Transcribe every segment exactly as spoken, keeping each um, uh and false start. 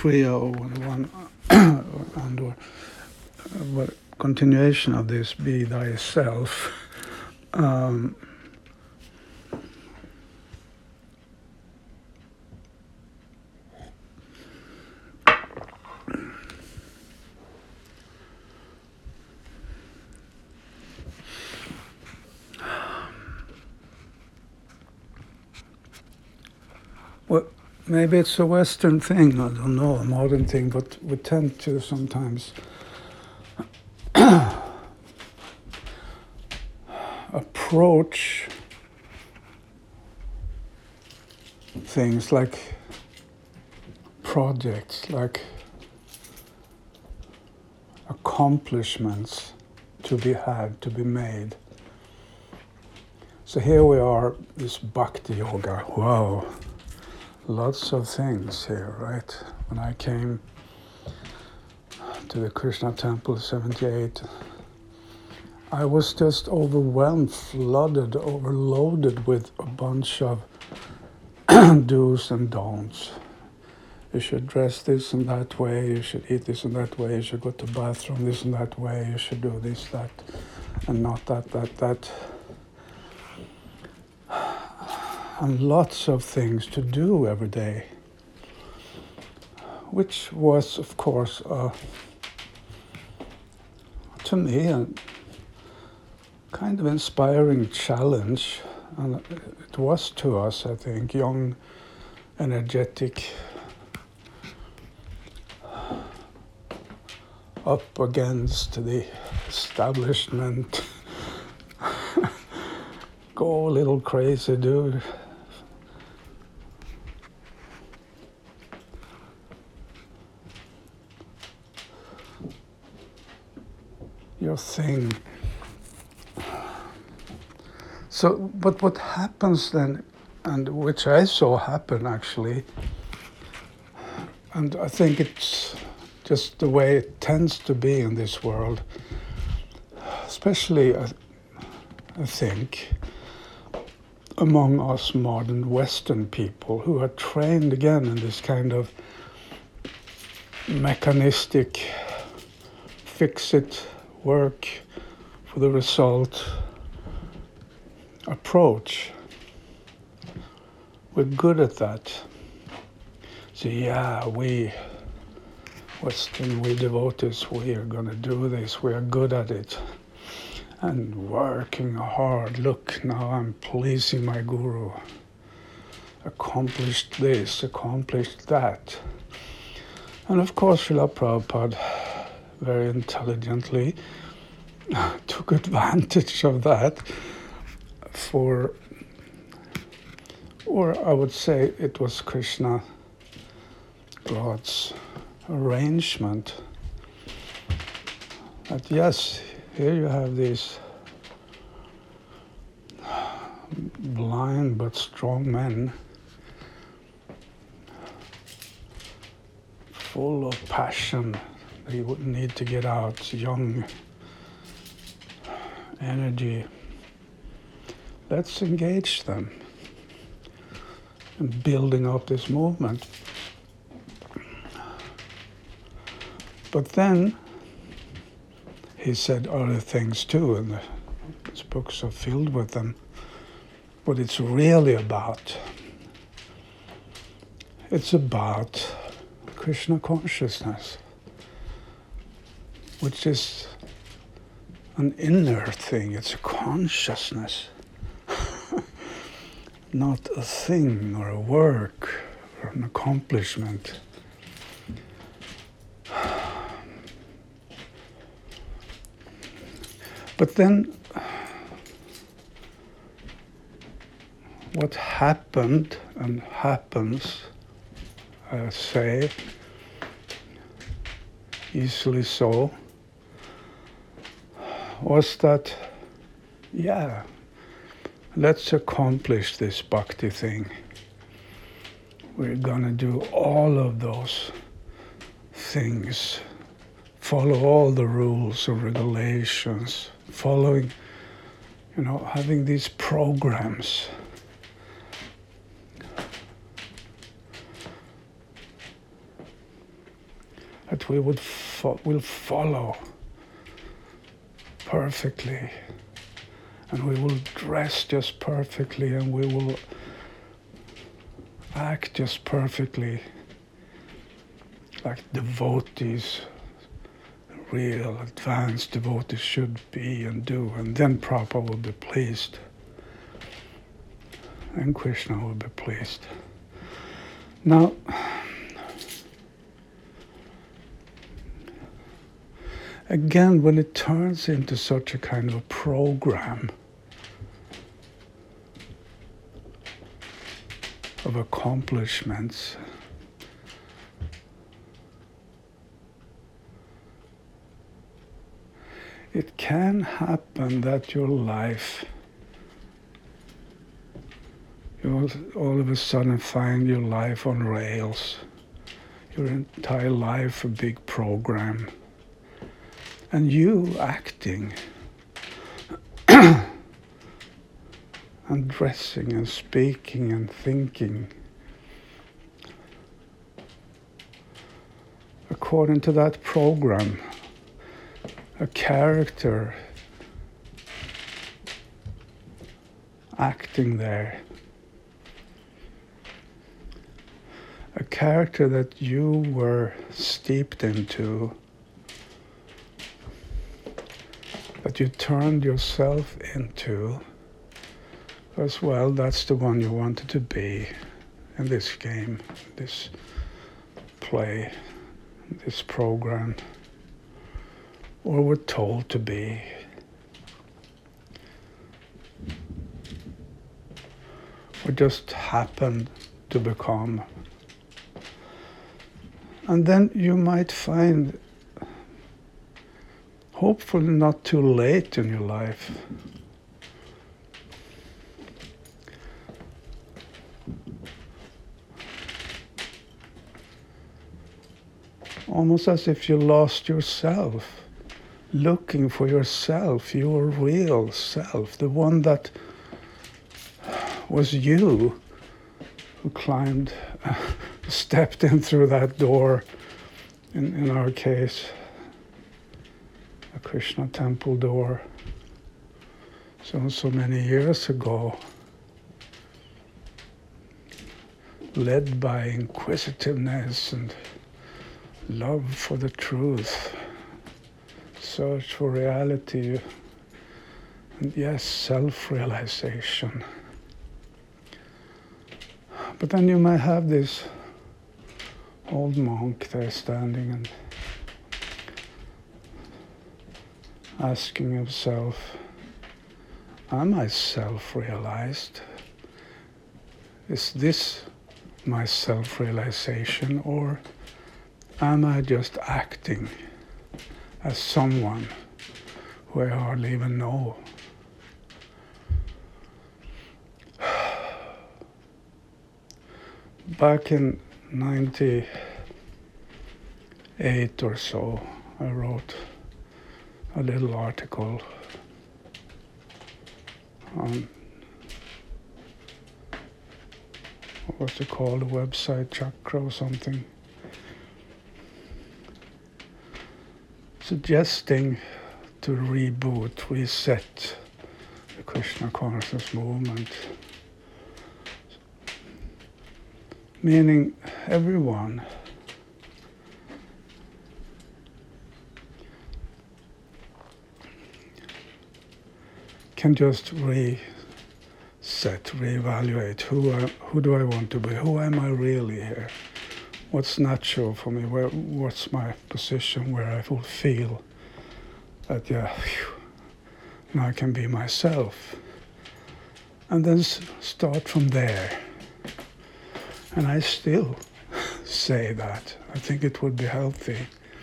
free or one and or what continuation of this be thyself. Um, well, maybe it's a Western thing, I don't know, a modern thing, but we tend to sometimes approach things like projects, like accomplishments to be had, to be made. So here we are, this Bhakti Yoga, wow, lots of things here, right? When I came to the Krishna temple seventy-eight, I was just overwhelmed, flooded, overloaded with a bunch of do's and don'ts. You should dress this and that way, you should eat this and that way, you should go to the bathroom this and that way, you should do this, that, and not that, that, that. And lots of things to do every day, which was, of course, uh, to me, a kind of inspiring challenge. And it was to us, I think, young, energetic, up against the establishment, go a little crazy, dude. Your thing. So, but what happens then, and which I saw happen actually, and I think it's just the way it tends to be in this world, especially, I, I think, among us modern Western people who are trained again in this kind of mechanistic, fix it, work for the result approach. We're good at that. So yeah, we Western, we devotees, we are going to do this, we are good at it. And working hard, look, now I'm pleasing my guru. Accomplished this, accomplished that. And of course, Srila Prabhupada very intelligently took advantage of that for, or I would say it was Krishna, God's arrangement that yes, here you have these blind but strong men full of passion that you wouldn't need to get out, young energy. Let's engage them in building up this movement. But then he said other things too, and his books are filled with them. What it's really about, it's about Krishna consciousness, which is an inner thing. It's a consciousness, not a thing or a work or an accomplishment. But then, what happened and happens, I say, easily so, was that, yeah, let's accomplish this bhakti thing. We're gonna do all of those things, follow all the rules and regulations, following, you know, having these programs. that we would fo- will follow perfectly, and we will dress just perfectly, and we will act just perfectly, like devotees, real advanced devotees should be and do, and then Prabhupada will be pleased, and Krishna will be pleased. Now, again, when it turns into such a kind of a program of accomplishments, it can happen that your life, you all of a sudden find your life on rails, your entire life a big program, and you acting and dressing and speaking and thinking according to that program, a character acting there, a character that you were steeped into, that you turned yourself into, as well, that's the one you wanted to be in this game, this play, this program, or were told to be. Or just happened to become. And then you might find, hopefully not too late in your life, almost as if you lost yourself, looking for yourself, your real self, the one that was you who climbed, uh, stepped in through that door, in, in our case, a Krishna temple door, so, so many years ago, led by inquisitiveness and love for the truth, search for reality, and yes, self-realization. But then you might have this old monk there standing and asking himself, am I self-realized? Is this my self-realization, or am I just acting as someone who I hardly even know? Back in ninety-eight or so, I wrote a little article on, what was it called, a website, Chakra or something, suggesting to reboot, reset the Krishna consciousness movement. Meaning everyone can just reset, reevaluate, who I, who do I want to be, who am I really here, what's natural for me, where, what's my position where I will feel that, yeah, phew, now I can be myself. And then s- start from there. And I still say that. I think it would be healthy.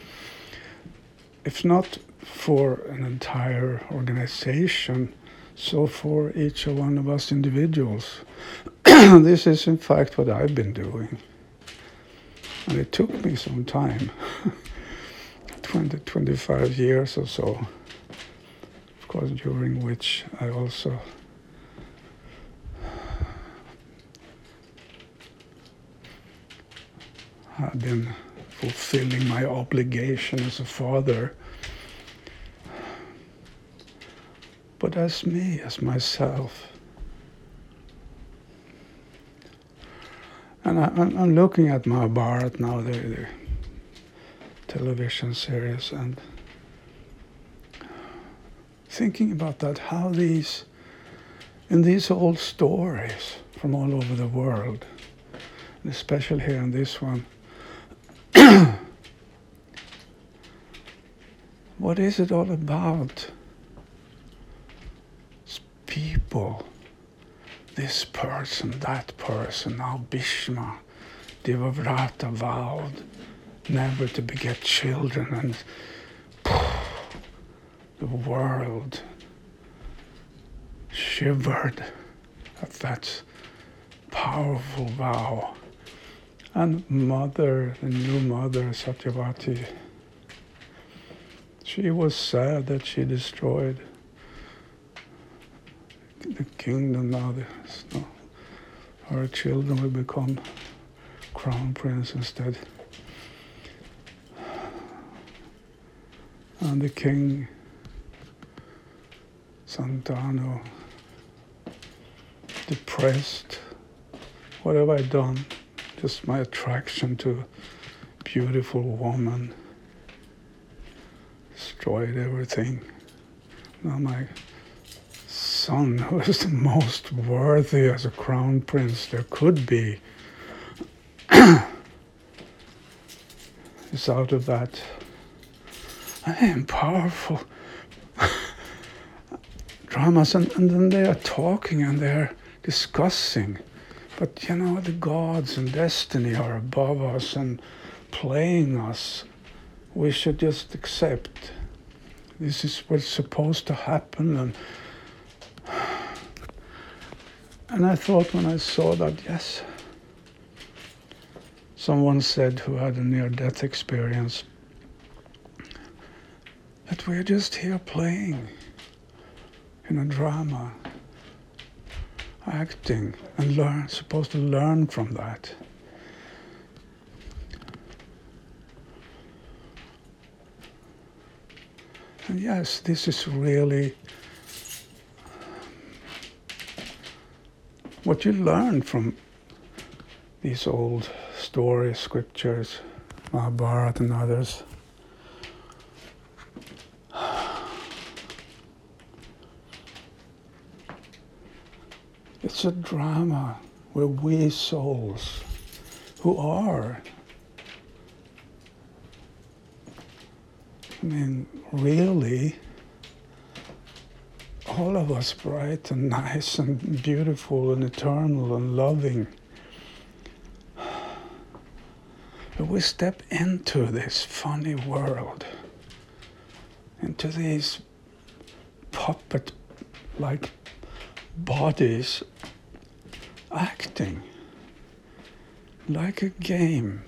If not for an entire organization, so for each one of us individuals. This is in fact what I've been doing. And it took me some time, twenty, twenty-five years or so, of course, during which I also have been fulfilling my obligation as a father, but as me, as myself. And I, I'm looking at Mahabharata now, the, the television series, and thinking about that, how these, in these old stories from all over the world, and especially here in this one, what is it all about? It's people. This person, that person. Now Bhishma, Devavrata vowed never to beget children, and poof, the world shivered at that powerful vow. And mother, the new mother, Satyavati, she was sad that she destroyed the kingdom. Now no, her children will become crown prince instead. And the king, Santanu, depressed. What have I done? Just my attraction to a beautiful woman destroyed everything. Now my son, who is the most worthy as a crown prince there could be, is out of that. I am powerful dramas, and, and then they are talking and they're discussing. But you know, the gods and destiny are above us and playing us. We should just accept this is what's supposed to happen. And and I thought when I saw that, yes, someone said who had a near-death experience, that we're just here playing in a drama, acting, and learn, supposed to learn from that. And yes, this is really what you learn from these old stories, scriptures, Mahabharata and others. It's a drama where we souls who are, I mean, really, all of us bright and nice and beautiful and eternal and loving, but we step into this funny world, into these puppet-like bodies acting like a game.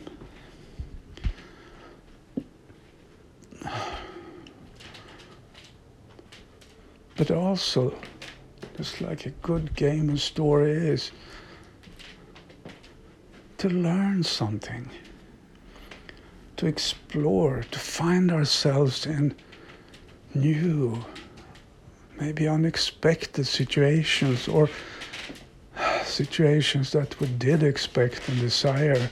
But also, just like a good game and story is, to learn something, to explore, to find ourselves in new, maybe unexpected situations, or situations that we did expect and desire.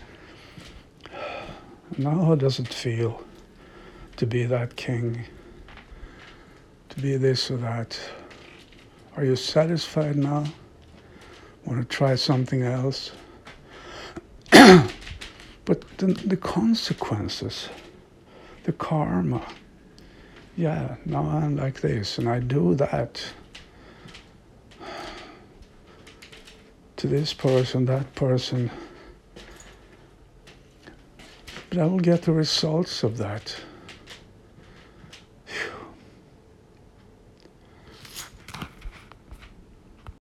Now how does it feel to be that king? To be this or that? Are you satisfied now? Want to try something else? But the, the consequences, the karma, yeah, now I'm like this and I do that to this person, that person, but I will get the results of that.